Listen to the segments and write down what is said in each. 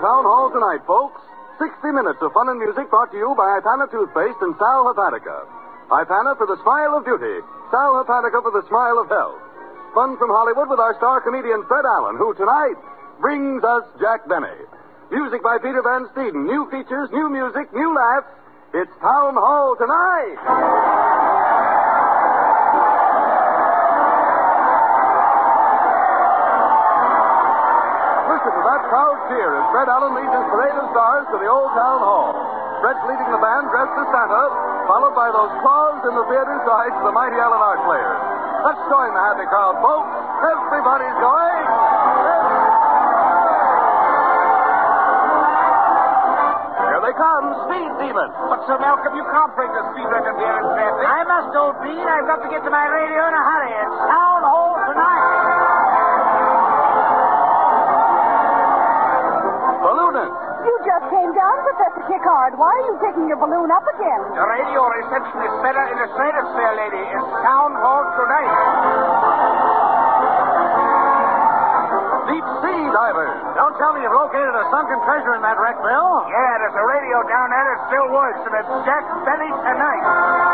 Town Hall tonight, folks. 60 minutes of fun and music brought to you by Ipana Toothpaste and Sal Hepatica. Ipana for the smile of beauty. Sal Hepatica for the smile of health. Fun from Hollywood with our star comedian Fred Allen, who tonight brings us Jack Benny. Music by Peter Van Steeden. New features, new music, new laughs. It's Town Hall tonight. Listen to that crowd cheer as Fred Allen leads his parade of stars to the old Town Hall. Fred's leading the band dressed as Santa, followed by those claws in the theater sides of the mighty Allen Art Players. Let's join the happy crowd, folks. Everybody's going. Here they come, Speed Demon. But, Sir Malcolm, you can't bring the speed record here in traffic. I must, old bean. I've got to get to my radio in a hurry. It's Town Hall tonight. Balloonist. You just came down, Professor Kickard. Why are you taking your balloon up again? The radio receptionist said in the Stratus, fair lady. It's Town Hall tonight. Deep Sea Divers. Don't tell me you've located a sunken treasure in that wreck, Bill. Yeah, there's a radio down there that still works, and it's Jack Benny tonight.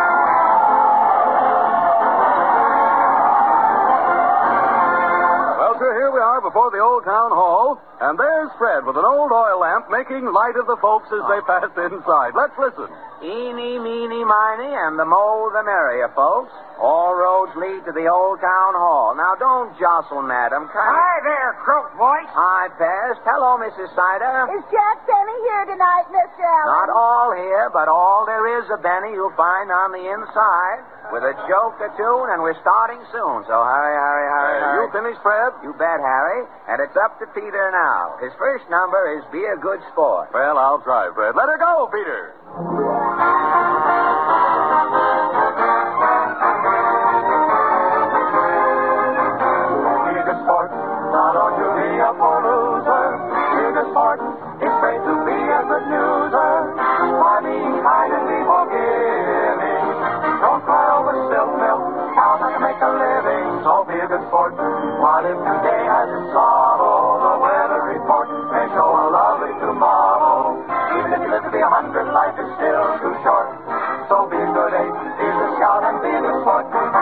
Well, sir, here we are before the old Town Hall, and there's Fred with an old oil lamp making light of the folks as they pass inside. Let's listen. Eeny, meeny, miny, and the more the merrier, folks. All roads lead to the old Town Hall. Now, don't jostle, madam. Hi there, croak voice. Hi, Pest. Hello, Mrs. Sider. Is Jack Benny here tonight, Mr. Allen? Not all here, but all there is of Benny you'll find on the inside, with a joke or two, and we're starting soon. So hurry, hurry, hurry, hurry. You finished, Fred? You bet, Harry. And it's up to Peter now. His first number is Be a Good Sport. Well, I'll try, Fred. Let her go, Peter. What if today has its sorrow? The weather report may show a lovely tomorrow. Even if you live to be 100, life is still too short. So be a good ape, be a good scout, and be a good sport.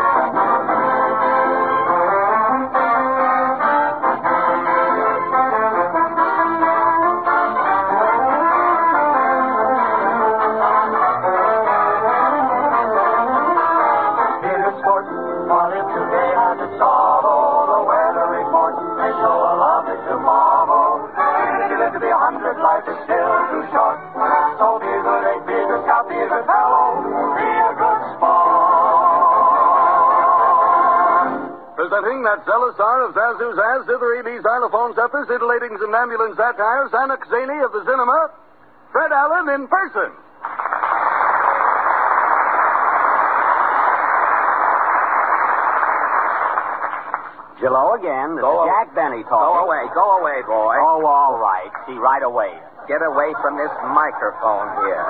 Life is still too short. So be a good ape, be a good scout, be a good fellow, be a good sport. Presenting that zealous czar of Zazu Zaz, Zither EB, xylophone zephyrs, itillating Zambambulan satire, Zanuck Zany of the cinema, Fred Allen in person. Hello again. This is Jack Benny talking. Go away, boy. Oh, all right. See, right away. Get away from this microphone here.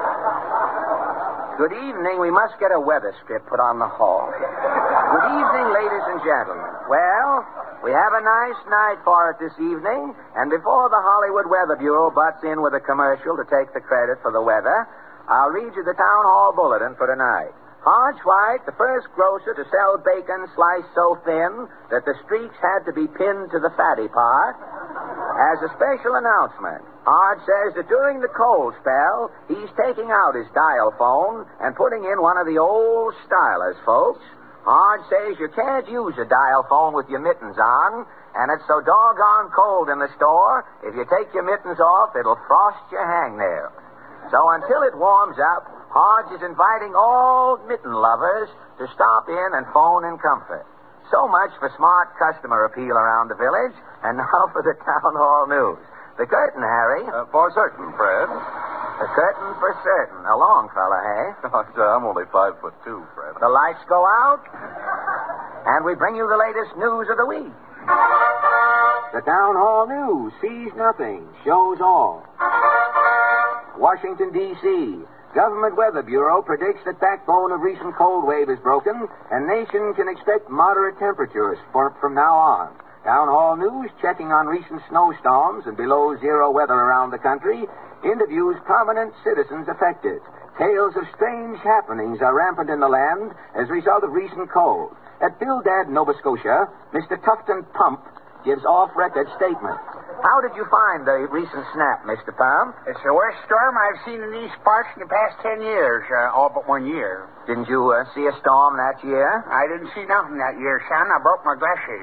Good evening. We must get a weather strip put on the hall. Good evening, ladies and gentlemen. Well, we have a nice night for it this evening, and before the Hollywood Weather Bureau butts in with a commercial to take the credit for the weather, I'll read you the Town Hall Bulletin for tonight. Hodge White, the first grocer to sell bacon sliced so thin that the streaks had to be pinned to the fatty part, has a special announcement. Hodge says that during the cold spell, he's taking out his dial phone and putting in one of the old stylers, folks. Hodge says you can't use a dial phone with your mittens on, and it's so doggone cold in the store, if you take your mittens off, it'll frost your hangnails. So until it warms up, Hodge is inviting all mitten lovers to stop in and phone in comfort. So much for smart customer appeal around the village, and now for the Town Hall news. The curtain, Harry. For certain, Fred. The curtain for certain. A long fella, hey? I'm only 5'2", Fred. The lights go out, and we bring you the latest news of the week. The Town Hall news sees nothing, shows all. Washington, D.C., Government Weather Bureau predicts that backbone of recent cold wave is broken, and nation can expect moderate temperatures from now on. Town Hall News, checking on recent snowstorms and below zero weather around the country, interviews prominent citizens affected. Tales of strange happenings are rampant in the land as a result of recent cold. At Bildad, Nova Scotia, Mr. Tufton Pump gives off-record statement. How did you find the recent snap, Mr. Pump? It's the worst storm I've seen in these parts in the past 10 years, all but 1 year. Didn't you see a storm that year? I didn't see nothing that year, son. I broke my glasses.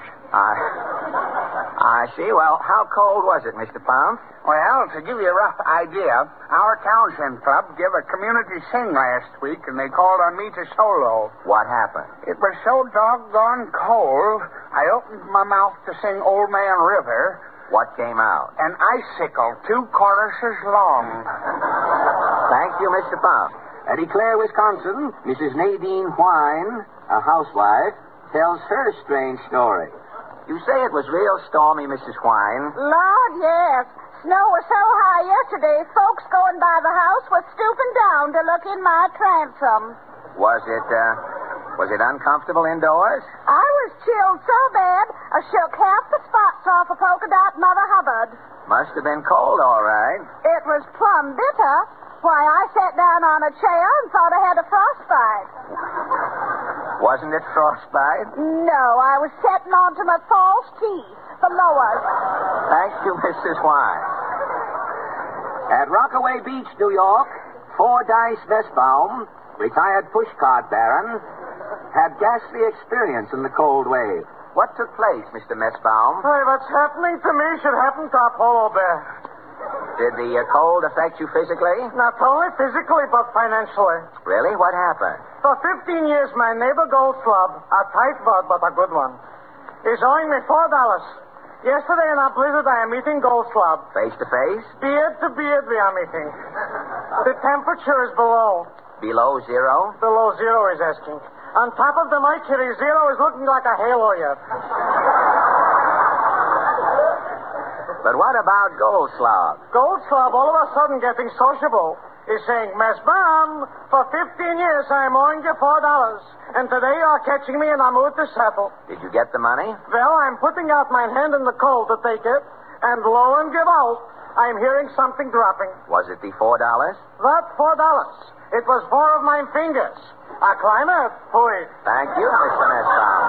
I see. Well, how cold was it, Mr. Pump? Well, to give you a rough idea, our Townsend Club gave a community sing last week, and they called on me to solo. What happened? It was so doggone cold, I opened my mouth to sing Old Man River. What came out? An icicle 2 choruses long. Thank you, Mr. Pump. At Eau Claire, Wisconsin, Mrs. Nadine Wine, a housewife, tells her strange story. You say it was real stormy, Mrs. Wine. Lord, yes. Snow was so high yesterday, folks going by the house were stooping down to look in my transom. Was it uncomfortable indoors? I was chilled so bad, I shook half the spots off a polka dot Mother Hubbard. Must have been cold, all right. It was plumb bitter. Why, I sat down on a chair and thought I had a frostbite. Wasn't it frostbite? No, I was setting onto my false teeth, the lowers. Thank you, Mrs. Wine. At Rockaway Beach, New York, Fordyce Westbaum, retired pushcart baron, had ghastly experience in the cold wave. What took place, Mr. Messbaum? Hey, what's happening to me should happen to a polar bear. Did the cold affect you physically? Not only physically, but financially. Really? What happened? For 15 years, my neighbor Goldslub, a tightwad but a good one, is owing me $4. Yesterday in a blizzard, I am meeting Goldslub. Face to face? Beard to beard, we are meeting. The temperature is below. Below zero? Below zero, he's asking. On top of the mercury, zero is looking like a halo yet. But what about Goldslub? Goldslub, all of a sudden getting sociable, is saying, Miss Baum, for 15 years I am owing you $4, and today you are catching me in a mood to settle. Did you get the money? Well, I'm putting out my hand in the cold to take it, and lo and give out, I'm hearing something dropping. Was it the $4? That $4. It was 4 of my fingers. A climate, please. Thank you, Mr. Messbaum.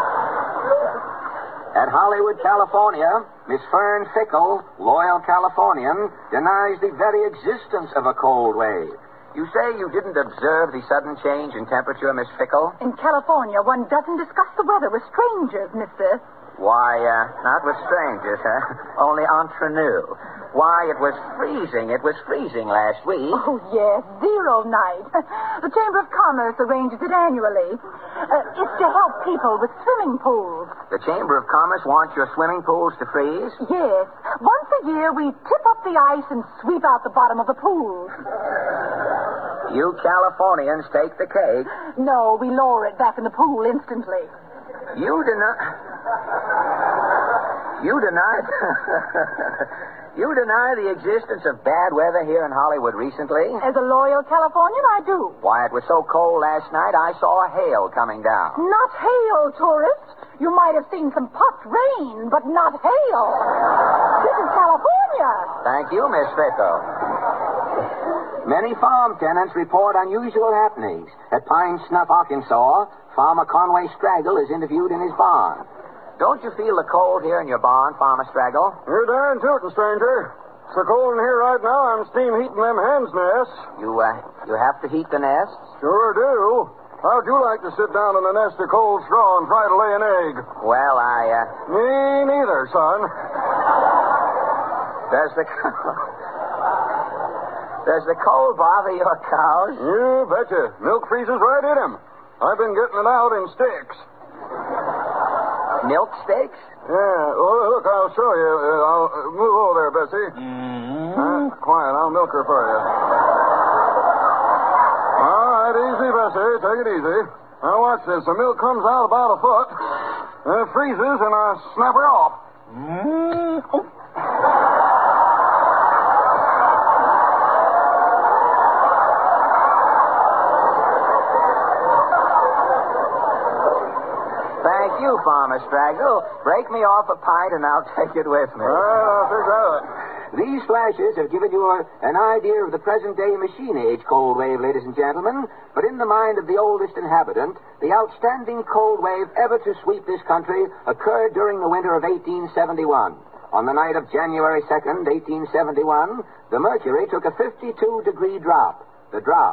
At Hollywood, California, Miss Fern Fickle, loyal Californian, denies the very existence of a cold wave. You say you didn't observe the sudden change in temperature, Miss Fickle? In California, one doesn't discuss the weather with strangers, mister. Why, not with strangers, huh? Only entre nous. Why, it was freezing. It was freezing last week. Oh, yes, zero night. The Chamber of Commerce arranges it annually. It's to help people with swimming pools. The Chamber of Commerce wants your swimming pools to freeze? Yes. Once a year, we tip up the ice and sweep out the bottom of the pools. You Californians take the cake. No, we lower it back in the pool instantly. You deny the existence of bad weather here in Hollywood recently? As a loyal Californian, I do. Why, it was so cold last night, I saw a hail coming down. Not hail, tourist. You might have seen some pot rain, but not hail. This is California. Thank you, Miss Fickle. Many farm tenants report unusual happenings. At Pine Snuff, Arkansas, Farmer Conway Straggle is interviewed in his barn. Don't you feel the cold here in your barn, Farmer Straggle? You're darn tootin', stranger. So cold in here right now, I'm steam heating them hens' nests. You have to heat the nests? Sure do. How'd you like to sit down in a nest of cold straw and try to lay an egg? Well, Me neither, son. Does the cold bother your cows? You betcha. Milk freezes right in them. I've been getting it out in sticks. Milk sticks? Yeah. Well, look, I'll show you. I'll move over there, Bessie. Quiet. I'll milk her for you. All right, easy, Bessie. Take it easy. Now, watch this. The milk comes out about a foot. Then it freezes, and I snap her off. Thank you, you, Farmer Straggle. Break me off a pint and I'll take it with me. These flashes have given you an idea of the present-day machine-age cold wave, ladies and gentlemen. But in the mind of the oldest inhabitant, the outstanding cold wave ever to sweep this country occurred during the winter of 1871. On the night of January 2nd, 1871, the mercury took a 52-degree drop. The drop.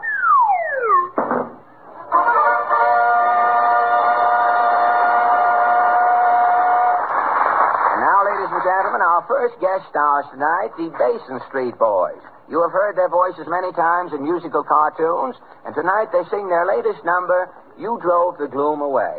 Gentlemen, our first guest stars tonight, the Basin Street Boys. You have heard their voices many times in musical cartoons, and tonight they sing their latest number, You Drove the Gloom Away.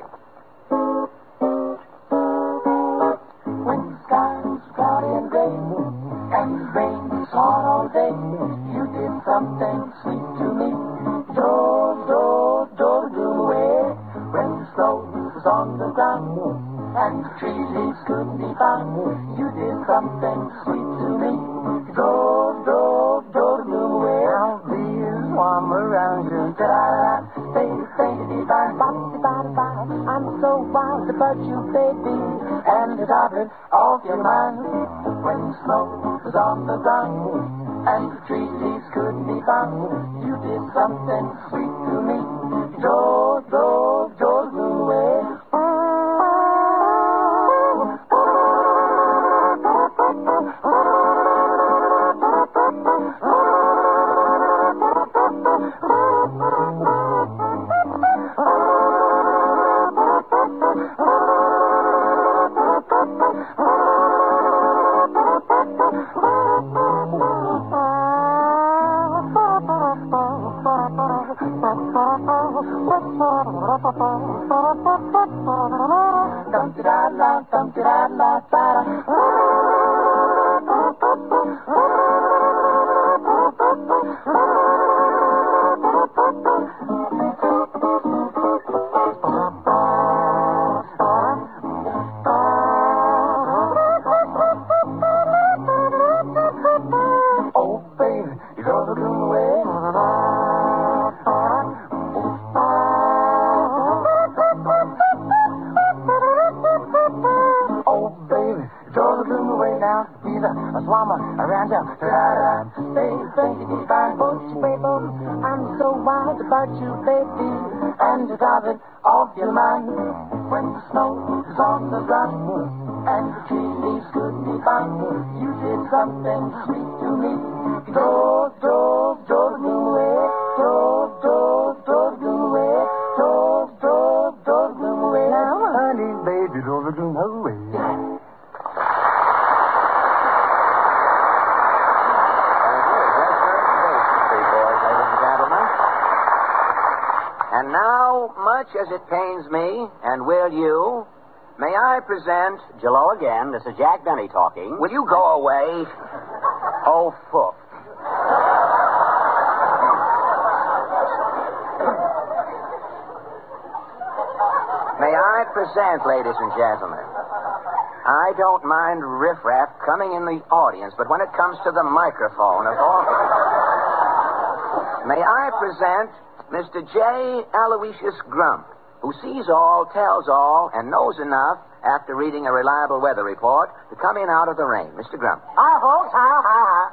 When the sky was cloudy and gray, and the rain was hard all day, you did something sweet to me. Drove the gloom away. When the snow was on the ground, and the tree leaves couldn't be found, you did something sweet to me. Drove the gloom away. I'll be as warm around you. Da-da-da, baby, I'm so wild about you, baby, and the darling off your mind. When the snow was on the ground, and the tree leaves couldn't be found, you did something sweet to me. Drove the gloom away. I'm so wild about you, baby, and the darling off your mind. When the snow is on the ground, and the tree leaves couldn't be found, you did something sweet to me. Drove the gloom away. Drove the gloom away. Drove the gloom away. Now, honey, baby, drove the gloom away. And now, much as it pains me, and will you, may I present... Jello again. This is Jack Benny talking. Will you go away? Oh, fuck. May I present, ladies and gentlemen, I don't mind riffraff coming in the audience, but when it comes to the microphone of all... May I present... Mr. J. Aloysius Grump, who sees all, tells all, and knows enough after reading a reliable weather report to come in out of the rain. Mr. Grump. Hi, folks. Hi.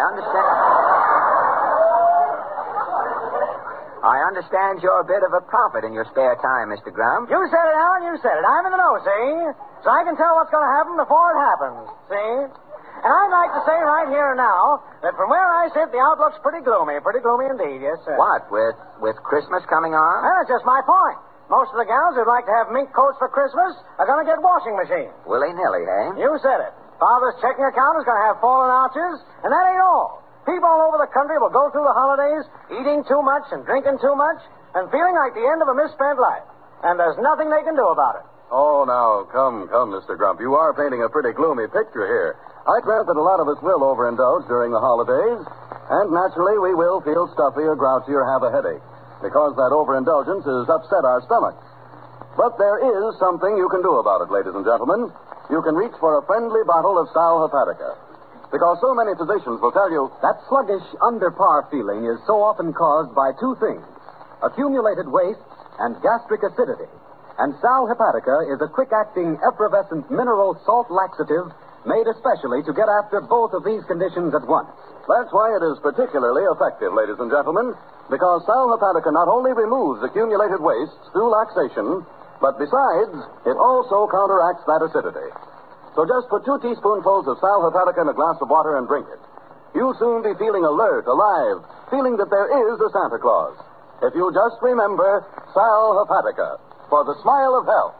I understand you're a bit of a prophet in your spare time, Mr. Grump. You said it, Alan. You said it. I'm in the know, see? So I can tell what's going to happen before it happens, see? And I'd like to say right here and now that from where I sit, the outlook's pretty gloomy indeed, yes, sir. What, with Christmas coming on? Well, that's just my point. Most of the gals who'd like to have mink coats for Christmas are going to get washing machines. Willy-nilly, eh? You said it. Father's checking account is going to have fallen arches, and that ain't all. People all over the country will go through the holidays eating too much and drinking too much and feeling like the end of a misspent life. And there's nothing they can do about it. Oh, now, come, Mr. Grump. You are painting a pretty gloomy picture here. I grant that a lot of us will overindulge during the holidays, and naturally we will feel stuffy or grouchy or have a headache, because that overindulgence has upset our stomachs. But there is something you can do about it, ladies and gentlemen. You can reach for a friendly bottle of Sal Hepatica, because so many physicians will tell you that sluggish, under-par feeling is so often caused by two things: accumulated waste and gastric acidity. And Sal Hepatica is a quick-acting, effervescent mineral salt laxative made especially to get after both of these conditions at once. That's why it is particularly effective, ladies and gentlemen, because Sal Hepatica not only removes accumulated wastes through laxation, but besides, it also counteracts that acidity. So just put 2 teaspoonfuls of Sal Hepatica in a glass of water and drink it. You'll soon be feeling alert, alive, feeling that there is a Santa Claus. If you'll just remember Sal Hepatica for the smile of health.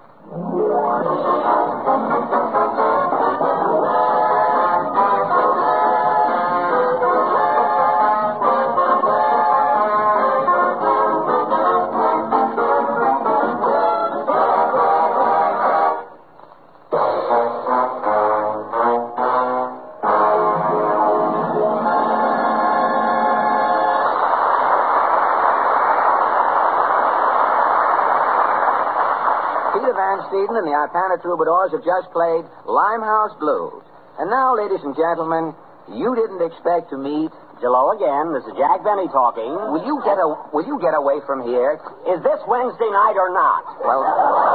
Peter Van Steeden and the Ipana Troubadours have just played Limehouse Blues. And now, ladies and gentlemen, you didn't expect to meet... Hello again. This is Jack Benny talking. Will you get away from here? Is this Wednesday night or not? Well...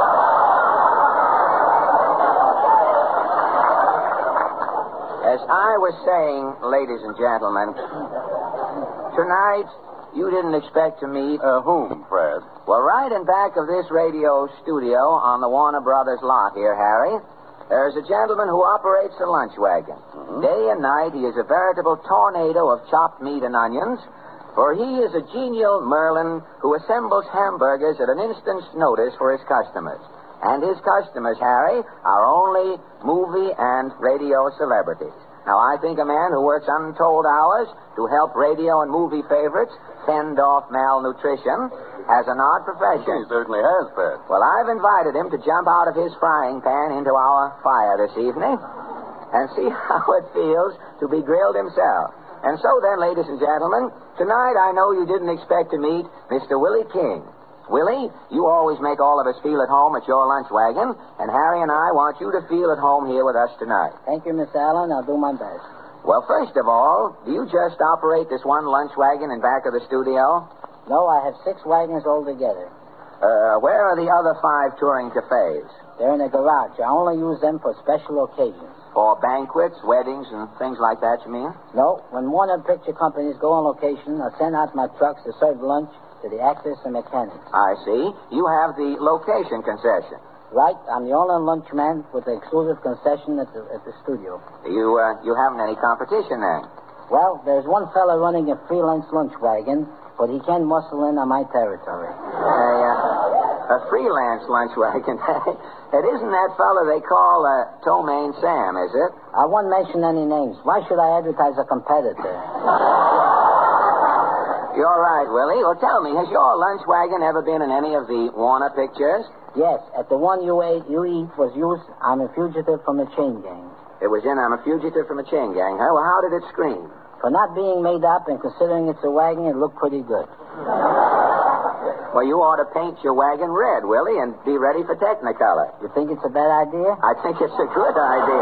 As I was saying, ladies and gentlemen, tonight... You didn't expect to meet... Whom, Fred? Well, right in back of this radio studio on the Warner Brothers lot here, Harry, there's a gentleman who operates a lunch wagon. Mm-hmm. Day and night, he is a veritable tornado of chopped meat and onions, for he is a genial Merlin who assembles hamburgers at an instant's notice for his customers. And his customers, Harry, are only movie and radio celebrities. Now, I think a man who works untold hours to help radio and movie favorites fend off malnutrition has an odd profession. He certainly has, Fred. Well, I've invited him to jump out of his frying pan into our fire this evening and see how it feels to be grilled himself. And so then, ladies and gentlemen, tonight I know you didn't expect to meet Mr. Willie King. Willie, you always make all of us feel at home at your lunch wagon, and Harry and I want you to feel at home here with us tonight. Thank you, Miss Allen. I'll do my best. Well, first of all, do you just operate this one lunch wagon in back of the studio? No, I have 6 wagons altogether. Where are the other 5 touring cafes? They're in the garage. I only use them for special occasions. For banquets, weddings, and things like that, you mean? No, when Warner Picture companies go on location, I send out my trucks to serve lunch to the actors and mechanics. I see. You have the location concession. Right, I'm the only lunchman with the exclusive concession at the studio. You haven't any competition then? Well, there's one fella running a freelance lunch wagon, but he can muscle in on my territory. A freelance lunch wagon? It isn't that fella they call Tomaine Sam, is it? I won't mention any names. Why should I advertise a competitor? You're right, Willie. Well, tell me, has your lunch wagon ever been in any of the Warner pictures? Yes, at the one you eat was used I'm a Fugitive from a Chain Gang. It was in I'm a Fugitive from a Chain Gang, huh? Well, how did it scream? For not being made up and considering it's a wagon, it looked pretty good. Well, you ought to paint your wagon red, Willie, and be ready for Technicolor. You think it's a bad idea? I think it's a good idea.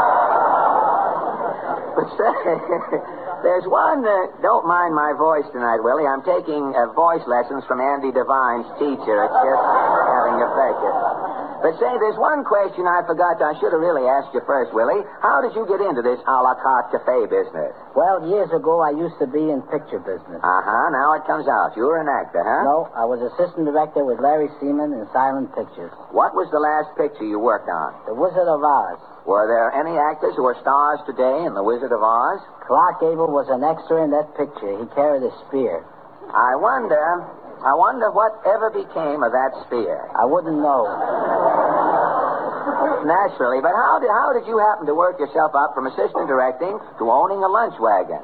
But say, there's one... don't mind my voice tonight, Willie. I'm taking voice lessons from Andy Devine's teacher. It's just having effect. But say, there's one question I forgot. I should have really asked you first, Willie. How did you get into this a la carte cafe business? Well, years ago, I used to be in picture business. Uh-huh. Now it comes out. You were an actor, huh? No, I was assistant director with Larry Seaman in silent pictures. What was the last picture you worked on? The Wizard of Oz. Were there any actors who are stars today in The Wizard of Oz? Clark Gable was an extra in that picture. He carried a spear. I wonder what ever became of that spear. I wouldn't know. Naturally, but how did you happen to work yourself up from assistant directing to owning a lunch wagon?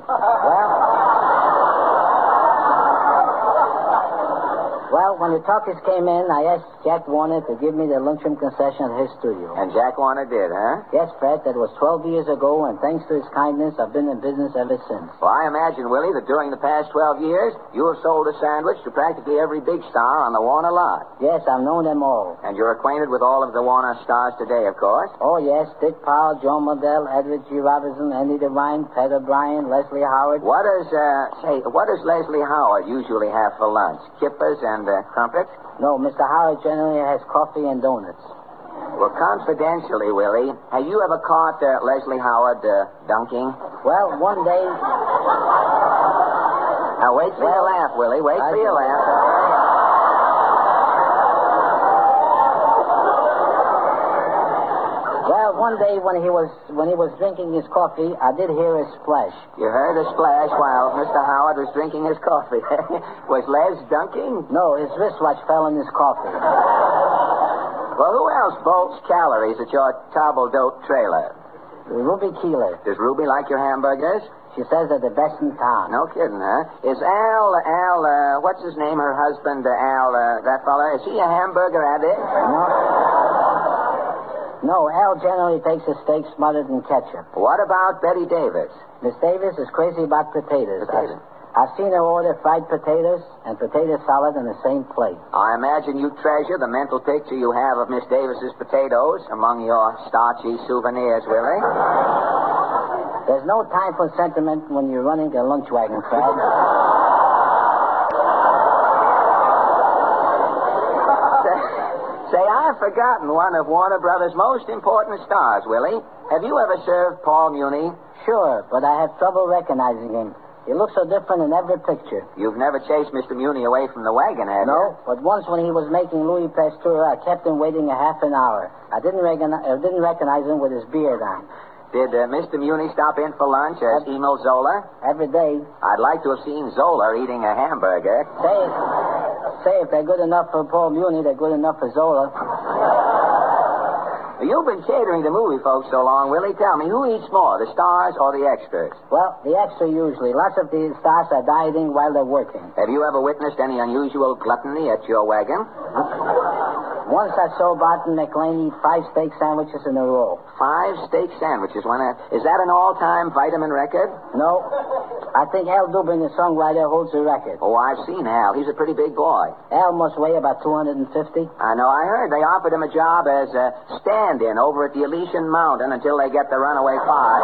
Well, when the talkies came in, I asked Jack Warner to give me the luncheon concession at his studio. And Jack Warner did, huh? Yes, Fred, that was 12 years ago, and thanks to his kindness, I've been in business ever since. Well, I imagine, Willie, that during the past 12 years, you have sold a sandwich to practically every big star on the Warner lot. Yes, I've known them all. And you're acquainted with all of the Warner stars today, of course? Oh, yes, Dick Powell, Joan Modell, Edward G. Robinson, Andy Devine, Pat O'Brien, Leslie Howard. What does Leslie Howard usually have for lunch? Kippers and and crumpets? No, Mr. Howard generally has coffee and donuts. Well, confidentially, Willie, have you ever caught Leslie Howard dunking? Well, one day... Now, wait for your laugh, Willie. Wait for your laugh. Well, one day when he was drinking his coffee, I did hear a splash. You heard a splash while Mr. Howard was drinking his coffee. Was Les dunking? No, his wristwatch fell in his coffee. Well, who else bolts calories at your table-d'hote trailer? Ruby Keeler. Does Ruby like your hamburgers? She says they're the best in town. No kidding, huh? Is Al, what's his name, her husband, Al, that fella, is he a hamburger addict? No, Al generally takes his steak smothered in ketchup. What about Betty Davis? Miss Davis is crazy about potatoes. I've seen her order fried potatoes and potato salad on the same plate. I imagine you treasure the mental picture you have of Miss Davis's potatoes among your starchy souvenirs, Willie. There's no time for sentiment when you're running a lunch wagon, Fred. Say, I've forgotten one of Warner Brothers' most important stars, Willie. Have you ever served Paul Muni? Sure, but I have trouble recognizing him. He looks so different in every picture. You've never chased Mr. Muni away from the wagon, have you? No, but once when he was making Louis Pasteur, I kept him waiting a half an hour. I didn't recognize him with his beard on. Did Mr. Muni stop in for lunch as Emil Zola? Every day. I'd like to have seen Zola eating a hamburger. Say if they're good enough for Paul Muni, they're good enough for Zola. You've been catering to movie folks so long, Willie. Tell me, who eats more, the stars or the extras? Well, the extra usually. Lots of the stars are dieting while they're working. Have you ever witnessed any unusual gluttony at your wagon? Once I saw Barton McLean eat 5 steak sandwiches in a row. 5 steak sandwiches? Is that an all-time vitamin record? No. I think Al Dubin, the songwriter, holds the record. Oh, I've seen Al. He's a pretty big boy. Al must weigh about 250. I know. I heard they offered him a job as a stand-in over at the Elysian Mountain until they get the runaway part.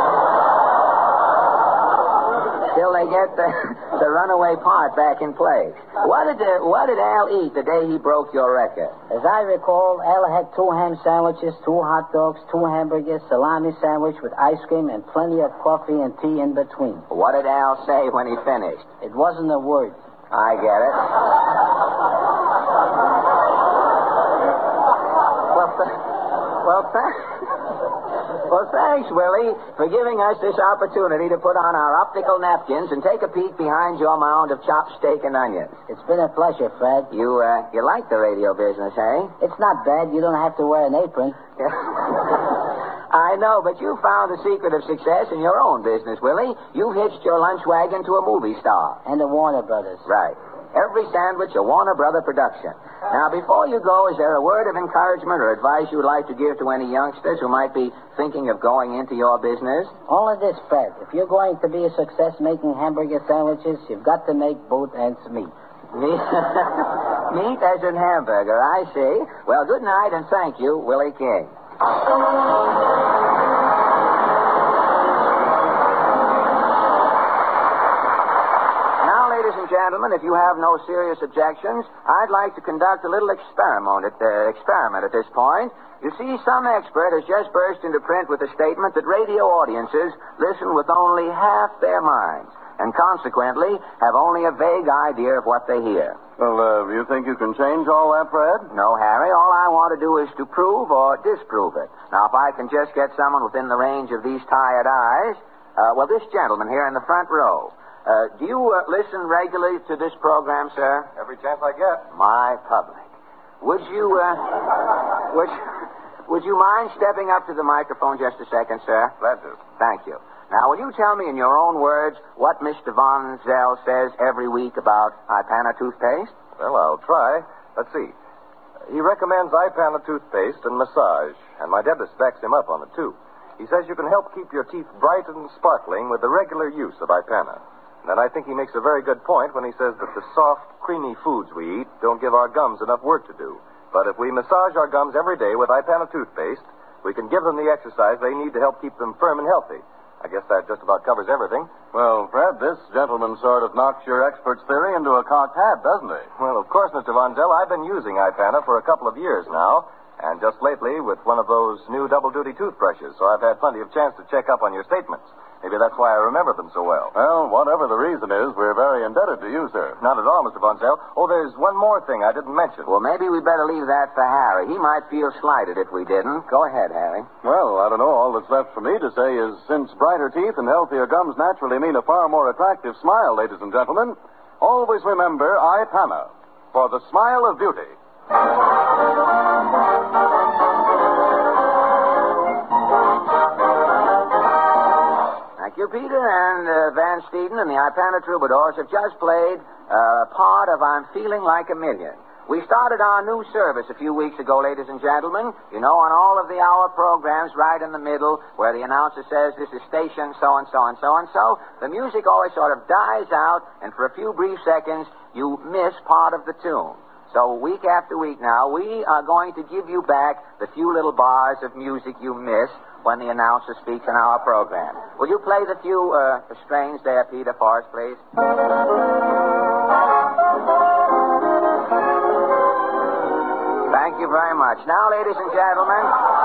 Till they get the runaway part back in place. What did Al eat the day he broke your record? As I recall, Al had 2 ham sandwiches, 2 hot dogs, 2 hamburgers, salami sandwich with ice cream, and plenty of coffee and tea in between. What did Al say when he finished? It wasn't a word. I get it. Well, thanks, Willie, for giving us this opportunity to put on our optical napkins and take a peek behind your mound of chopped steak and onions. It's been a pleasure, Fred. You like the radio business, eh? It's not bad. You don't have to wear an apron. I know, but you found the secret of success in your own business, Willie. You've hitched your lunch wagon to a movie star. And the Warner Brothers. Right. Every sandwich a Warner Brother production. Now, before you go, is there a word of encouragement or advice you'd like to give to any youngsters who might be thinking of going into your business? Only this, Fred. If you're going to be a success making hamburger sandwiches, you've got to make both ends meet. Meat as in hamburger, I see. Well, good night and thank you, Willie King. Ladies and gentlemen, if you have no serious objections, I'd like to conduct a little experiment at this point. You see, some expert has just burst into print with a statement that radio audiences listen with only half their minds, and consequently have only a vague idea of what they hear. Well, you think you can change all that, Fred? No, Harry. All I want to do is to prove or disprove it. Now, if I can just get someone within the range of these tired eyes, this gentleman here in the front row. Do you listen regularly to this program, sir? Every chance I get. My public. Would you mind stepping up to the microphone just a second, sir? Glad to. Thank you. Now, will you tell me in your own words what Mr. Von Zell says every week about Ipana toothpaste? Well, I'll try. Let's see. He recommends Ipana toothpaste and massage, and my dentist backs him up on it, too. He says you can help keep your teeth bright and sparkling with the regular use of Ipana. And I think he makes a very good point when he says that the soft, creamy foods we eat don't give our gums enough work to do. But if we massage our gums every day with Ipana toothpaste, we can give them the exercise they need to help keep them firm and healthy. I guess that just about covers everything. Well, Fred, this gentleman sort of knocks your expert's theory into a cocked hat, doesn't he? Well, of course, Mr. Von Zell, I've been using Ipana for a couple of years now, and just lately with one of those new double-duty toothbrushes, so I've had plenty of chance to check up on your statements. Maybe that's why I remember them so well. Well, whatever the reason is, we're very indebted to you, sir. Not at all, Mr. Von Zell. Oh, there's one more thing I didn't mention. Well, maybe we better leave that for Harry. He might feel slighted if we didn't. Go ahead, Harry. Well, I don't know. All that's left for me to say is since brighter teeth and healthier gums naturally mean a far more attractive smile, ladies and gentlemen, always remember Ipana for the smile of beauty. Thank you, Peter, and Van Steeden and the Ipana Troubadours have just played part of I'm Feeling Like a Million. We started our new service a few weeks ago, ladies and gentlemen. You know, on all of the hour programs, right in the middle, where the announcer says, this is station so-and-so and so-and-so, the music always sort of dies out, and for a few brief seconds, you miss part of the tune. So week after week now, we are going to give you back the few little bars of music you miss when the announcer speaks in our program. Will you play the few strains there, Peter, for us, please? Thank you very much. Now, ladies and gentlemen,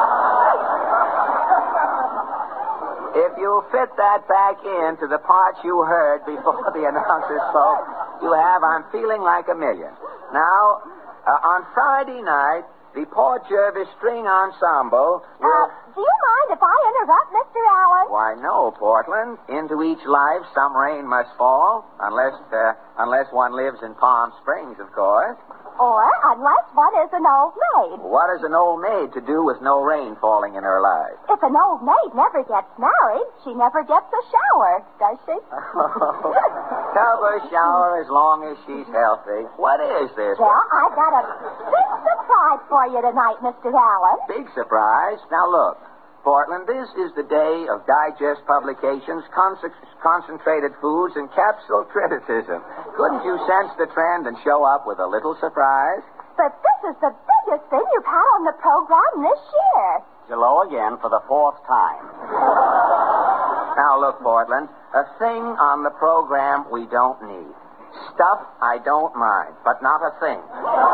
if you fit that back into the parts you heard before the announcer spoke, you have I'm Feeling Like a Million. Now, on Friday night, the Port Jervis String Ensemble will... Do you mind if I interrupt, Mr. Allen? Why, no, Portland. Into each life, some rain must fall, unless one lives in Palm Springs, of course. Or unless one is an old maid. What has an old maid to do with no rain falling in her life? If an old maid never gets married, she never gets a shower, does she? Tell her shower as long as she's healthy. What is this? Well, I've got a big surprise for you tonight, Mr. Allen. Big surprise? Now, look. Portland, this is the day of digest publications, concentrated foods, and capsule criticism. Couldn't you sense the trend and show up with a little surprise? But this is the biggest thing you've had on the program this year. Hello again for the fourth time. Now, look, Portland, a thing on the program we don't need. Stuff I don't mind, but not a thing.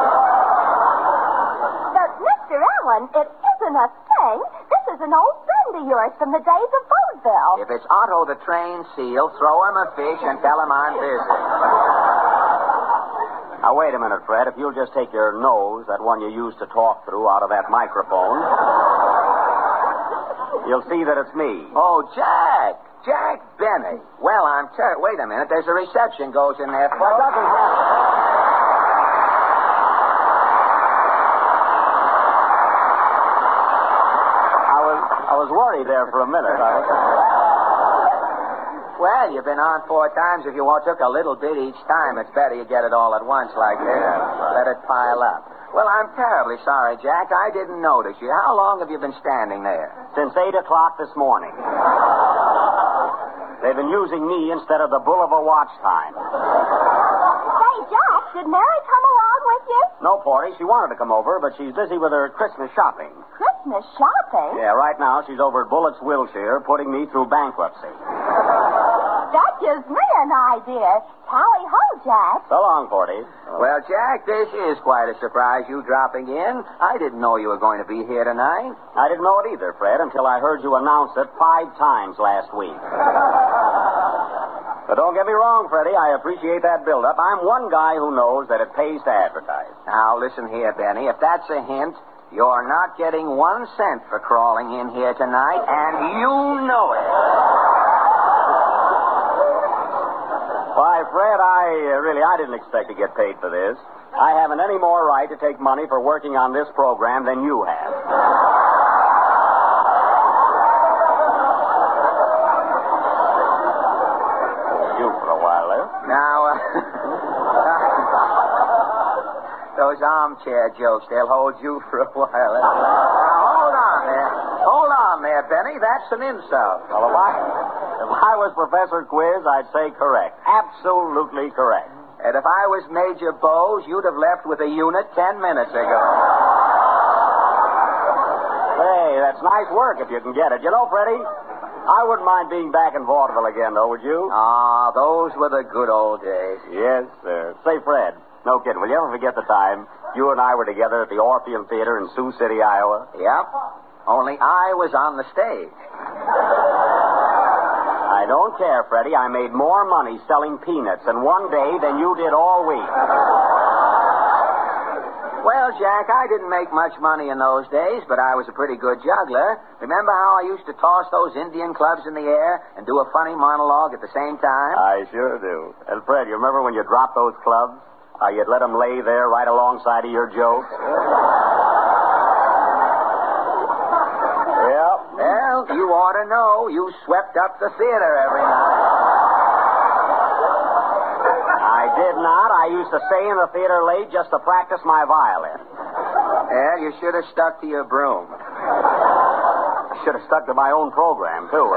But, Mr. Allen, it isn't a thing. This is an old friend of yours from the days of vaudeville. If it's Otto the trained seal, throw him a fish and tell him I'm busy. Now, wait a minute, Fred. If you'll just take your nose, that one you used to talk through, out of that microphone, you'll see that it's me. Oh, Jack. Jack Benny. Well, wait a minute. There's a reception goes in there. What doesn't happen? I was worried there for a minute. Well, you've been on 4 times. If you took a little bit each time, it's better you get it all at once like this. Let it pile up. Well, I'm terribly sorry, Jack. I didn't notice you. How long have you been standing there? Since 8 o'clock this morning. They've been using me instead of the Boulevard watch time. Say, Jack, did Mary come along with you? No, Porty. She wanted to come over, but she's busy with her Christmas shopping. Christmas shopping? Yeah, right now she's over at Bullett's Wilshire putting me through bankruptcy. That gives me an idea. Tally-ho, Jack. So long, Porty. Well, Jack, this is quite a surprise, you dropping in. I didn't know you were going to be here tonight. I didn't know it either, Fred, until I heard you announce it 5 times last week. But don't get me wrong, Freddie. I appreciate that build-up. I'm one guy who knows that it pays to advertise. Now, listen here, Benny. If that's a hint, you're not getting 1 cent for crawling in here tonight, and you know it. Why, Fred, I didn't expect to get paid for this. I haven't any more right to take money for working on this program than you have. You for a while there. Now, those armchair jokes, they'll hold you for a while. Now, hold on there. Hold on there, Benny. That's an insult. Well, if I was Professor Quiz, I'd say correct. Absolutely correct. And if I was Major Bowes, you'd have left with a unit 10 minutes ago. Hey, that's nice work if you can get it. You know, Freddie, I wouldn't mind being back in vaudeville again, though, would you? Ah, those were the good old days. Yes, sir. Say, Fred, no kidding, will you ever forget the time you and I were together at the Orpheum Theater in Sioux City, Iowa? Yep. Only I was on the stage. I don't care, Freddie. I made more money selling peanuts in one day than you did all week. Well, Jack, I didn't make much money in those days, but I was a pretty good juggler. Remember how I used to toss those Indian clubs in the air and do a funny monologue at the same time? I sure do. And, Fred, you remember when you dropped those clubs? How you'd let them lay there right alongside of your jokes? Yep. Well, you ought to know. You swept up the theater every night. I did not. I used to stay in the theater late just to practice my violin. Well, you should have stuck to your broom. I should have stuck to my own program, too.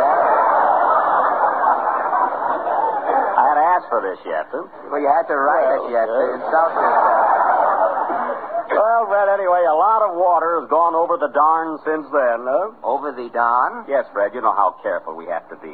I had to ask for this yet, huh? Well, you had to write it yet to insult yourself. Well, Fred, anyway, a lot of water has gone over the Darn since then, huh? Over the Don? Yes, Fred, you know how careful we have to be.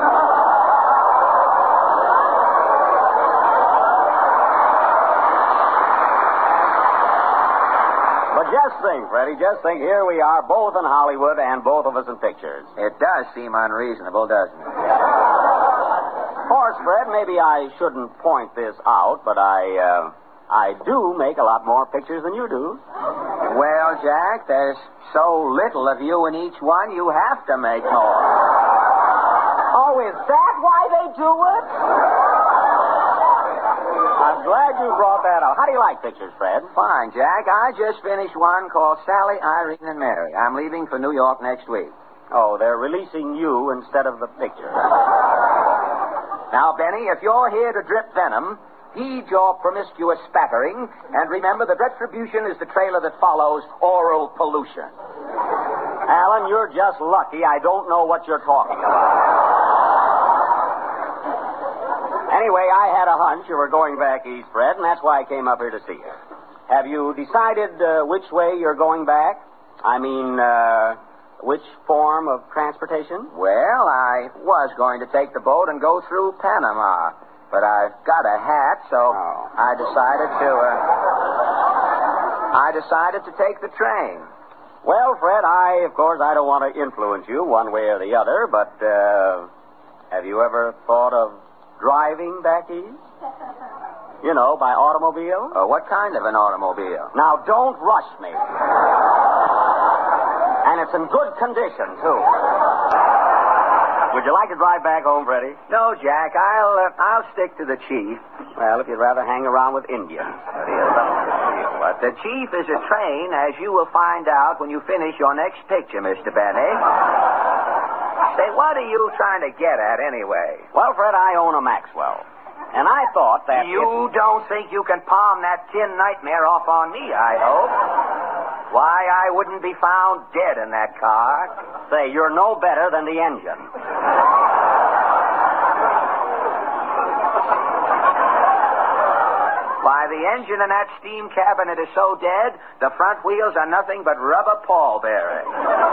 But just think, Freddie, just think, here we are, both in Hollywood and both of us in pictures. It does seem unreasonable, doesn't it? Of course, Fred, maybe I shouldn't point this out, but I do make a lot more pictures than you do. Well, Jack, there's so little of you in each one, you have to make more. Oh, is that why they do it? I'm glad you brought that up. How do you like pictures, Fred? Fine, Jack. I just finished one called Sally, Irene, and Mary. I'm leaving for New York next week. Oh, they're releasing you instead of the picture. Now, Benny, if you're here to drip venom, heed your promiscuous spattering, and remember that retribution is the trailer that follows oral pollution. Alan, you're just lucky I don't know what you're talking about. Anyway, I had a hunch you were going back east, Fred, and that's why I came up here to see you. Have you decided which way you're going back? I mean, which form of transportation? Well, I was going to take the boat and go through Panama, but I've got a hat, so I decided to take the train. Well, Fred, of course, I don't want to influence you one way or the other, but have you ever thought of driving back east? You know, by automobile? What kind of an automobile? Now, don't rush me. And it's in good condition, too. Would you like to drive back home, Freddie? No, Jack. I'll stick to the chief. Well, if you'd rather hang around with Indians. But the chief is a train, as you will find out when you finish your next picture, Mr. Benny. Say, what are you trying to get at, anyway? Well, Fred, I own a Maxwell. And I thought that... You don't think you can palm that tin nightmare off on me, I hope? Why, I wouldn't be found dead in that car. Say, you're no better than the engine. Why, the engine in that steam cabinet is so dead, the front wheels are nothing but rubber pallbearers.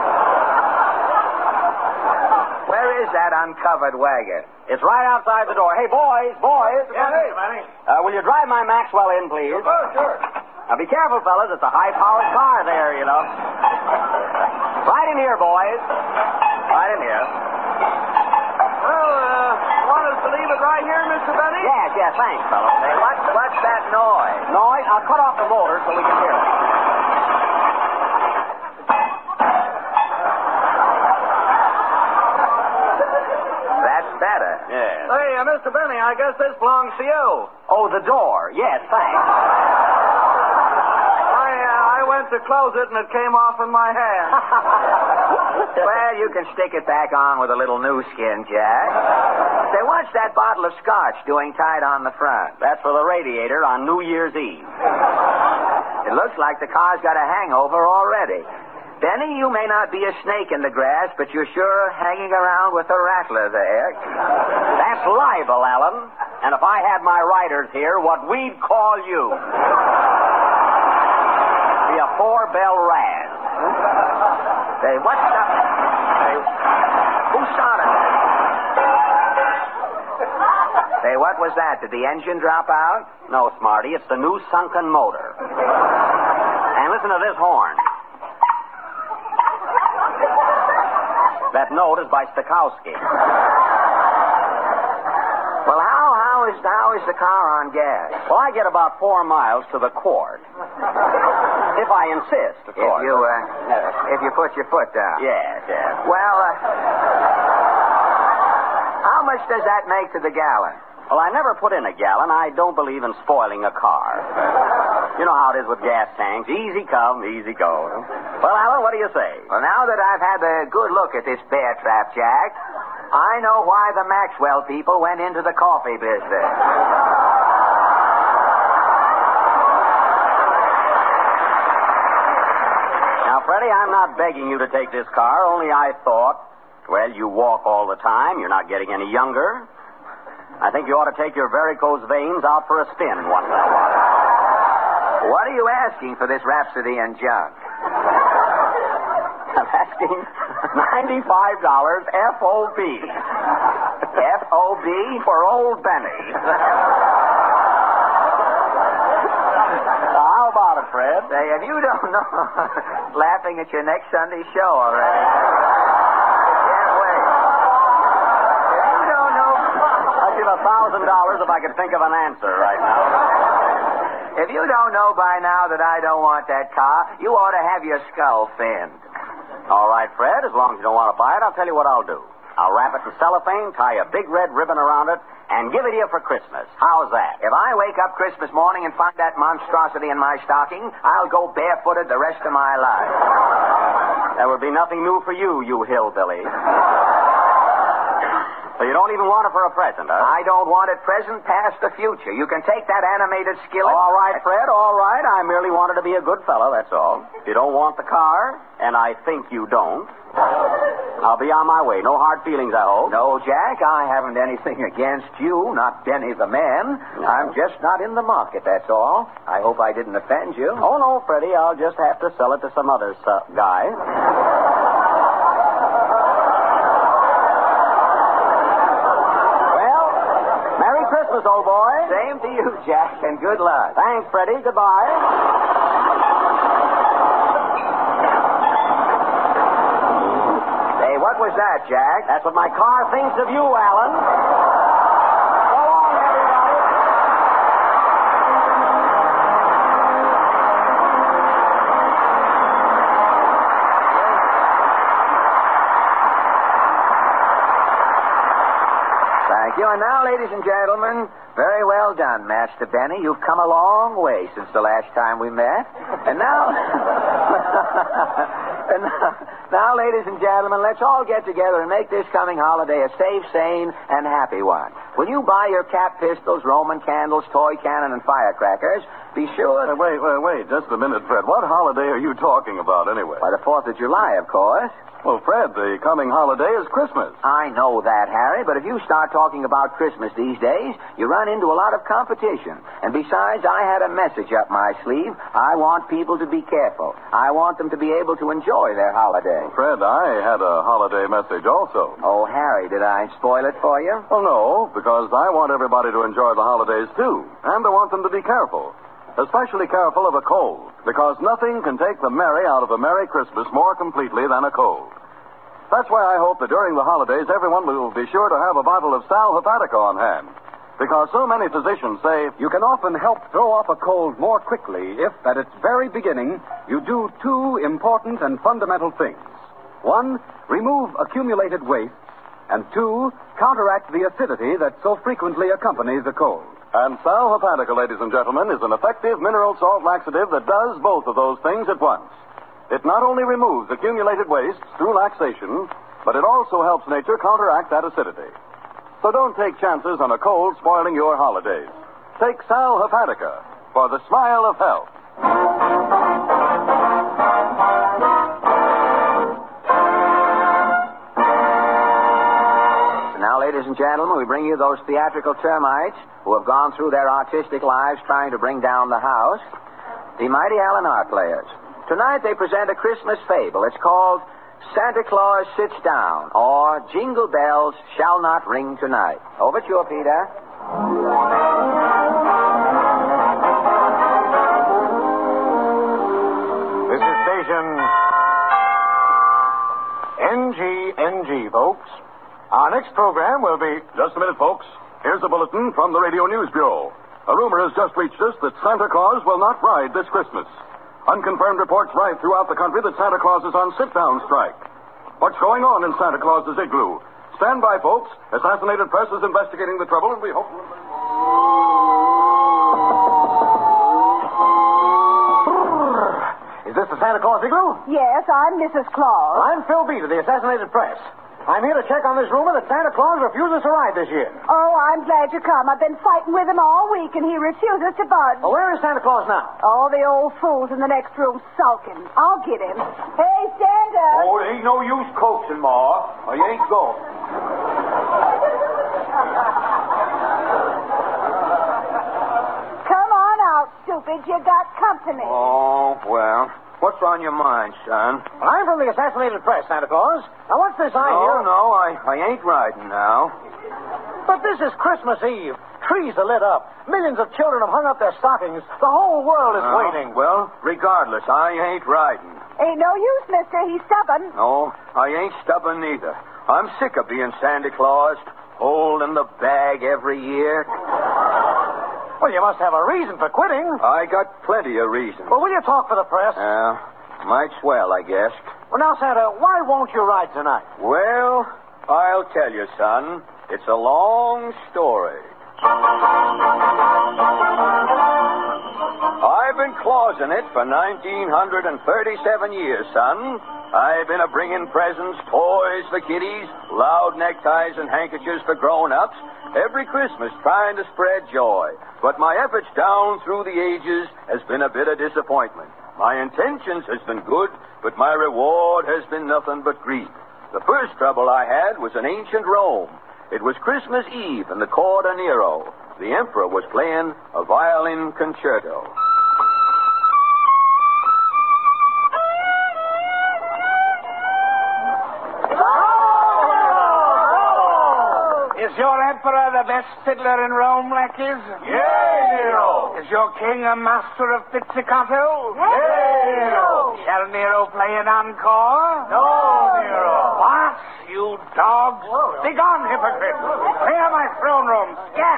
Where is that uncovered wagon? It's right outside the door. Hey, boys. Yeah, hey, Manny. Will you drive my Maxwell in, please? Oh, sure. Now, be careful, fellas. It's a high-powered car there, you know. Right in here, boys. Right in here. Well, want us to leave it right here, Mr. Benny? Yes, thanks, fellas. Hey, what's that noise? Noise? I'll cut off the motor so we can hear it. That's better. Yes. Hey, Mr. Benny, I guess this belongs to you. Oh, the door. Yes, thanks. I went to close it and it came off in my hand. Well, you can stick it back on with a little new skin, Jack. Say, what's that bottle of scotch doing tied on the front? That's for the radiator on New Year's Eve. It looks like the car's got a hangover already. Benny, you may not be a snake in the grass, but you're sure hanging around with a rattler there. That's libel, Alan. And if I had my writers here, what we'd call you. Be a four-bell raz. Say, what's up? Hey, who started. Say, what was that? Did the engine drop out? No, Smarty, it's the new sunken motor. And listen to this horn. That note is by Stokowski. Well, how is the car on gas? Well, I get about 4 miles to the quart. If I insist, of course. If you put your foot down. Yes. Well, how much does that make to the gallon? Well, I never put in a gallon. I don't believe in spoiling a car. You know how it is with gas tanks. Easy come, easy go. Well, Alan, what do you say? Well, now that I've had a good look at this bear trap, Jack, I know why the Maxwell people went into the coffee business. Now, Freddie, I'm not begging you to take this car, only I thought, well, you walk all the time. You're not getting any younger. I think you ought to take your varicose veins out for a spin once in a while. What are you asking for this Rhapsody and junk? I'm asking $95 FOB. FOB for Old Benny. How about it, Fred? Say, if you don't know, laughing at your next Sunday show already. Can't wait. If you don't know, I'd give $1,000 if I could think of an answer right now. If you don't know by now that I don't want that car, you ought to have your skull thinned. All right, Fred, as long as you don't want to buy it, I'll tell you what I'll do. I'll wrap it in cellophane, tie a big red ribbon around it, and give it to you for Christmas. How's that? If I wake up Christmas morning and find that monstrosity in my stocking, I'll go barefooted the rest of my life. There would be nothing new for you, you hillbilly. So you don't even want it for a present, huh? I don't want it present, past, the future. You can take that animated skillet. All right, Fred, all right. I merely wanted to be a good fellow, that's all. You don't want the car, and I think you don't. I'll be on my way. No hard feelings, I hope. No, Jack, I haven't anything against you, not Benny the man. No. I'm just not in the market, that's all. I hope I didn't offend you. Oh, no, Freddie. I'll just have to sell it to some other guy. Christmas, old boy. Same to you, Jack, and good luck. Thanks, Freddie. Goodbye. Hey, what was that, Jack? That's what my car thinks of you, Alan. So long, everybody. Thank you. And now, ladies and gentlemen, very well done, Master Benny. You've come a long way since the last time we met. And now... now, ladies and gentlemen, let's all get together and make this coming holiday a safe, sane, and happy one. When you buy your cap pistols, Roman candles, toy cannon, and firecrackers, be sure... Wait, just a minute, Fred. What holiday are you talking about, anyway? Why, the 4th of July, of course. Well, Fred, the coming holiday is Christmas. I know that, Harry, but if you start talking about Christmas these days, you run into a lot of competition. And besides, I had a message up my sleeve. I want people to be careful. I want them to be able to enjoy their holiday. Fred, I had a holiday message also. Oh, Harry, did I spoil it for you? Well, no, because I want everybody to enjoy the holidays, too. And I want them to be careful. Especially careful of a cold, because nothing can take the merry out of a Merry Christmas more completely than a cold. That's why I hope that during the holidays, everyone will be sure to have a bottle of Sal Hepatica on hand. Because so many physicians say... You can often help throw off a cold more quickly if, at its very beginning, you do 2 important and fundamental things. 1, remove accumulated waste, and 2, counteract the acidity that so frequently accompanies a cold. And Sal Hepatica, ladies and gentlemen, is an effective mineral salt laxative that does both of those things at once. It not only removes accumulated wastes through laxation, but it also helps nature counteract that acidity. So don't take chances on a cold spoiling your holidays. Take Sal Hepatica for the smile of health. Now, ladies and gentlemen, we bring you those theatrical termites who have gone through their artistic lives trying to bring down the house, the mighty Allen Art Players. Tonight they present a Christmas fable. It's called Santa Claus Sits Down, or Jingle Bells Shall Not Ring Tonight. Overture, Peter. This is station NGNG, folks. Our next program will be... Just a minute, folks. Here's a bulletin from the Radio News Bureau. A rumor has just reached us that Santa Claus will not ride this Christmas. Unconfirmed reports ride throughout the country that Santa Claus is on sit-down strike. What's going on in Santa Claus's igloo? Stand by, folks. Assassinated Press is investigating the trouble, and we hope... Is this the Santa Claus igloo? Yes, I'm Mrs. Claus. I'm Phil Beat of the Assassinated Press. I'm here to check on this rumor that Santa Claus refuses to ride this year. Oh, I'm glad you come. I've been fighting with him all week, and he refuses to budge. Well, where is Santa Claus now? Oh, the old fool's in the next room sulking. I'll get him. Hey, Santa. Oh, it ain't no use coaxing, Ma. Or you ain't going. Come on out, stupid. You got company. Oh, well. What's on your mind, son? Well, I'm from the Assassinated Press, Santa Claus. Now, what's this I hear? No, I ain't riding now. But this is Christmas Eve. Trees are lit up. Millions of children have hung up their stockings. The whole world is waiting. Well, regardless, I ain't riding. Ain't no use, mister. He's stubborn. No, I ain't stubborn neither. I'm sick of being Santa Claus, holding the bag every year. Well, you must have a reason for quitting. I got plenty of reasons. Well, will you talk for the press? Might swell, I guess. Well, now, Santa, why won't you ride tonight? Well, I'll tell you, son. It's a long story. I've been clausing it for 1937 years, son. I've been a-bringing presents, toys for kiddies, loud neckties and handkerchiefs for grown-ups, every Christmas trying to spread joy. But my efforts down through the ages has been a bit of disappointment. My intentions has been good, but my reward has been nothing but grief. The first trouble I had was in ancient Rome. It was Christmas Eve in the court of Nero. The emperor was playing a violin concerto. Is your emperor the best fiddler in Rome, lackeys? Yay, Nero! Is your king a master of pizzicato? Yay, Nero! Shall Nero play an encore? No, Nero! What, you dogs? Begone, hypocrite! Clear my throne room! Scat!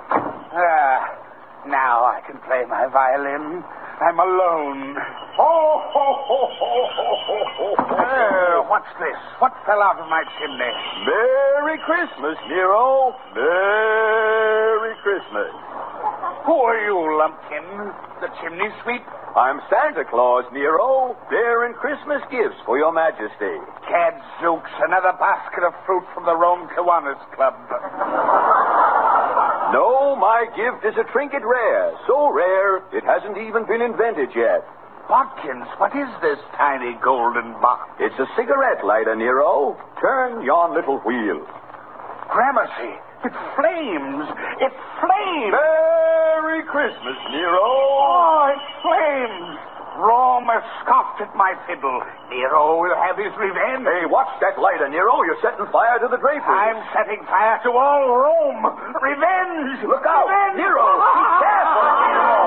Now I can play my violin. I'm alone. Ho, ho, ho, ho, ho, ho, ho. What's this? What fell out of my chimney? Merry Christmas, Nero. Merry Christmas. Who are you, Lumpkin? The chimney sweep? I'm Santa Claus, Nero, bearing Christmas gifts for your majesty. Gadzooks, another basket of fruit from the Rome Kiwanis Club. No, my gift is a trinket rare. So rare, it hasn't even been invented yet. Watkins, what is this tiny golden box? It's a cigarette lighter, Nero. Turn yon little wheel. Gramercy, it flames. It flames. Merry Christmas, Nero. Oh, it flames. Rome has scoffed at my fiddle. Nero will have his revenge. Hey, watch that lighter, Nero. You're setting fire to the drapery. I'm setting fire to all Rome. Revenge! Look out! Revenge! Nero! Be careful, Nero!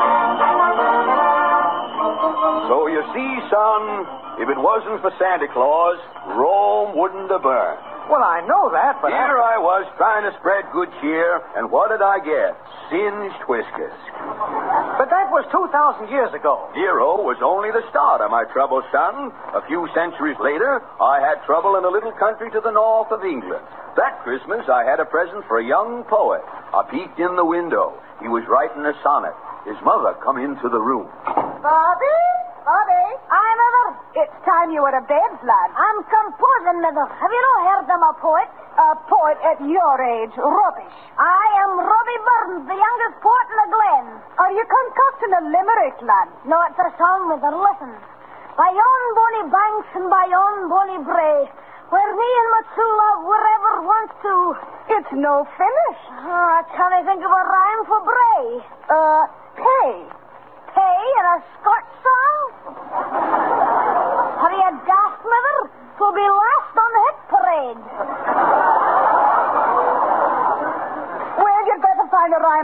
So you see, son, if it wasn't for Santa Claus, Rome wouldn't have burned. Well, I know that, but... Here I was trying to spread good cheer, and what did I get? Singed whiskers. But that was 2,000 years ago. Nero was only the start of my trouble, son. A few centuries later, I had trouble in a little country to the north of England. That Christmas, I had a present for a young poet. I peeked in the window. He was writing a sonnet. His mother come into the room. Bobby? Aye, Mother. It's time you were to bed, lad. I'm composing, Mother. Have you not heard I'm a poet? A poet at your age. Rubbish. I am Robbie Burns, the youngest poet in the Glen. Are you concocting a limerick, lad? No, it's a song, Mother. Listen. By yon bonny banks and by yon bonny brae, where me and my true love were ever once to... It's no finish. Can I think of a rhyme for bray? Pay. Pay in a Scotch song? Have you a daft, Mother?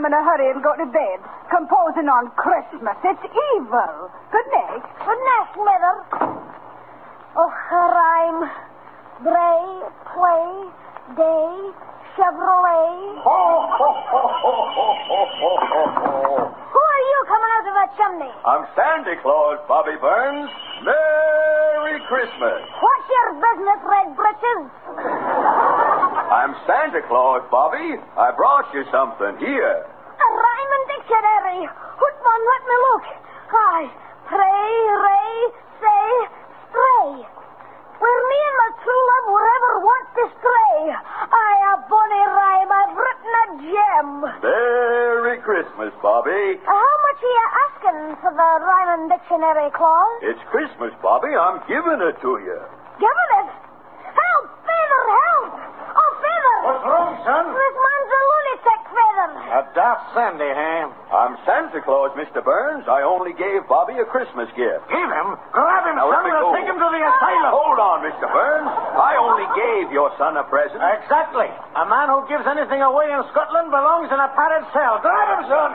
I'm in a hurry and go to bed. Composing on Christmas. It's evil. Good night. Good night, Mother. Oh, rhyme. Bray, play, day, Chevrolet. Ho, ho, ho, ho, ho, ho, ho, ho. Who are you coming out of that chimney? I'm Santa Claus, Bobby Burns. Merry Christmas. What's your business, Red Britches? I'm Santa Claus, Bobby. I brought you something. Here. A rhyming dictionary. What one? Let me look. I pray, ray, say, stray. Where me and my true love were ever want to stray. A bonny rhyme. I've written a gem. Merry Christmas, Bobby. How much are you asking for the rhyming dictionary, Claus? It's Christmas, Bobby. I'm giving it to you. Giving it? Help, Feather, help! Oh, Feather! What's wrong, son? This man's a lunatic, Feather. A daft Sandy, huh? I'm Santa Claus, Mr. Burns. I only gave Bobby a Christmas gift. Give him? Grab him, Now, son. let me We'll go. take him to the asylum. Hold on, Mr. Burns. I only gave your son a present. Exactly. A man who gives anything away in Scotland belongs in a padded cell. Grab him, son.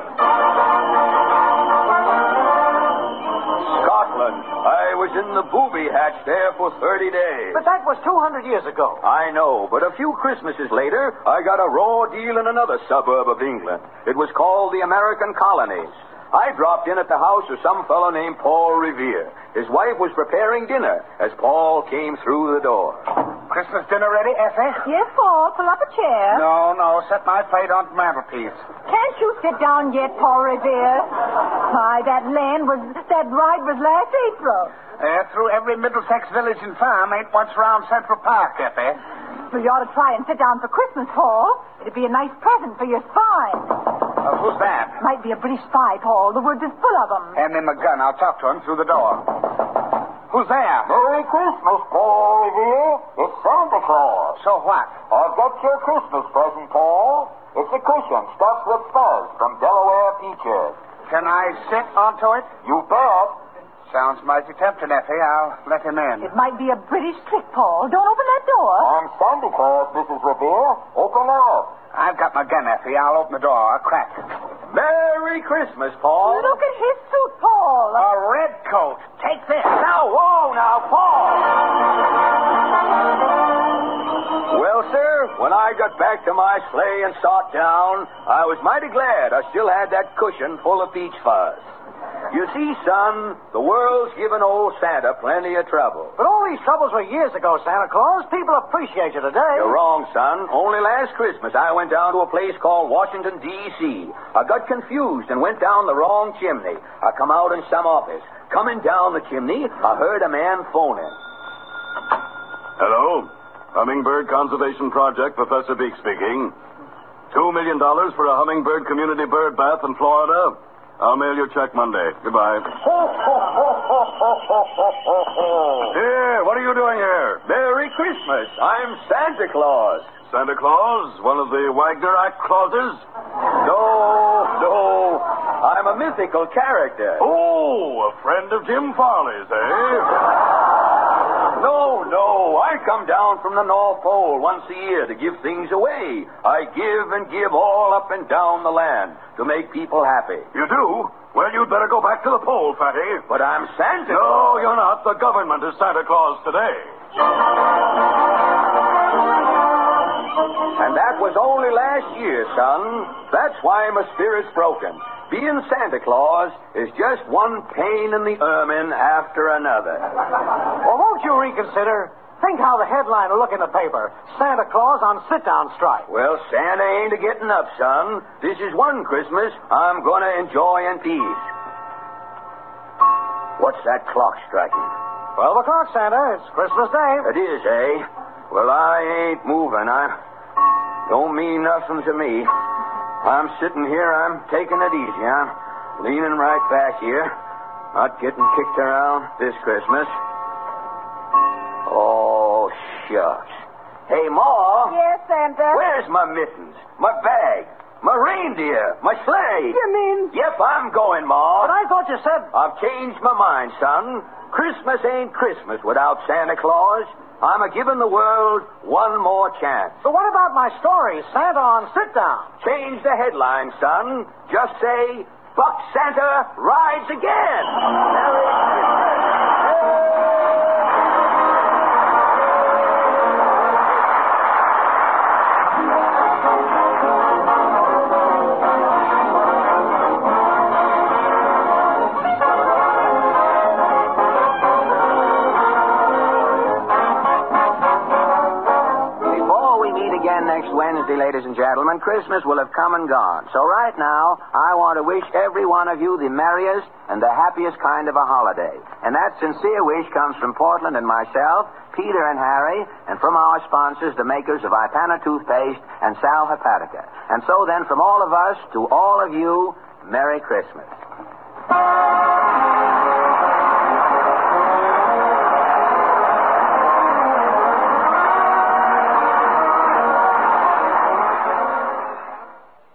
Scotland. I was in the booby hatch there for 30 days. But that was 200 years ago. I know, but a few Christmases later, I got a raw deal in another suburb of England. It was called the American Colonies. I dropped in at the house of some fellow named Paul Revere. His wife was preparing dinner as Paul came through the door. Christmas dinner ready, Effie? Yes, Paul. Pull up a chair. No. Set my plate on the mantelpiece. Can't you sit down yet, Paul Revere? My, that ride was last April. Through every Middlesex village and farm ain't once round Central Park, Effie. Well, you ought to try and sit down for Christmas, Paul. It'd be a nice present for your spine. Who's that? Might be a British spy, Paul. The woods is full of them. Hand me my gun. I'll talk to him through the door. Who's there? Merry Christmas, Paul Revere. It's Santa Claus. So what? I've got your Christmas present, Paul. It's a cushion stuffed with fuzz from Delaware peaches. Can I sit onto it? You bet. Sounds mighty tempting, Effie. I'll let him in. It might be a British trick, Paul. Don't open that door. I'm Santa Claus, Mrs. Revere. Open up. I've got my gun, Effie. I'll open the door. I'll crack it. Merry Christmas, Paul. Look at his suit, Paul. A red coat. Take this. Now, whoa, now, Paul. Well, sir, when I got back to my sleigh and sat down, I was mighty glad I still had that cushion full of peach fuzz. You see, son, the world's given old Santa plenty of trouble. But all these troubles were years ago, Santa Claus. People appreciate you today. You're wrong, son. Only last Christmas I went down to a place called Washington, D.C. I got confused and went down the wrong chimney. I come out in some office. Coming down the chimney, I heard a man phoning. Hello? Hummingbird Conservation Project, Professor Beak speaking. $2 million for a hummingbird community bird bath in Florida. I'll mail your check Monday. Goodbye. Here, what are you doing here? Merry Christmas. I'm Santa Claus. Santa Claus? One of the Wagner Act clauses? No. I'm a mythical character. Oh, a friend of Jim Farley's, eh? No. I come down from the North Pole once a year to give things away. I give and give all up and down the land to make people happy. You do? Well, you'd better go back to the pole, Fatty. But I'm Santa. No, you're not. The government is Santa Claus today. And that was only last year, son. That's why my spirit's broken. Being Santa Claus is just one pain in the ermine after another. Well, won't you reconsider? Think how the headline will look in the paper. Santa Claus on sit-down strike. Well, Santa ain't a-getting up, son. This is one Christmas I'm going to enjoy in peace. What's that clock striking? 12 o'clock, Santa. It's Christmas Day. It is, eh? Well, I ain't moving. I don't mean nothing to me. I'm sitting here. I'm taking it easy. I'm leaning right back here. Not getting kicked around this Christmas. Oh, shucks. Hey, Ma. Yes, Santa. Where's my mittens? My bag? My reindeer, my sleigh. You mean? Yep, I'm going, Ma. But I thought you said... I've changed my mind, son. Christmas ain't Christmas without Santa Claus. I'm a-giving the world one more chance. But what about my story, Santa on Sit Down? Change the headline, son. Just say, Buck Santa rides again. Merry Christmas. Next Wednesday, ladies and gentlemen, Christmas will have come and gone. So right now, I want to wish every one of you the merriest and the happiest kind of a holiday. And that sincere wish comes from Portland and myself, Peter and Harry, and from our sponsors, the makers of Ipana toothpaste and Sal Hepatica. And so then, from all of us to all of you, Merry Christmas.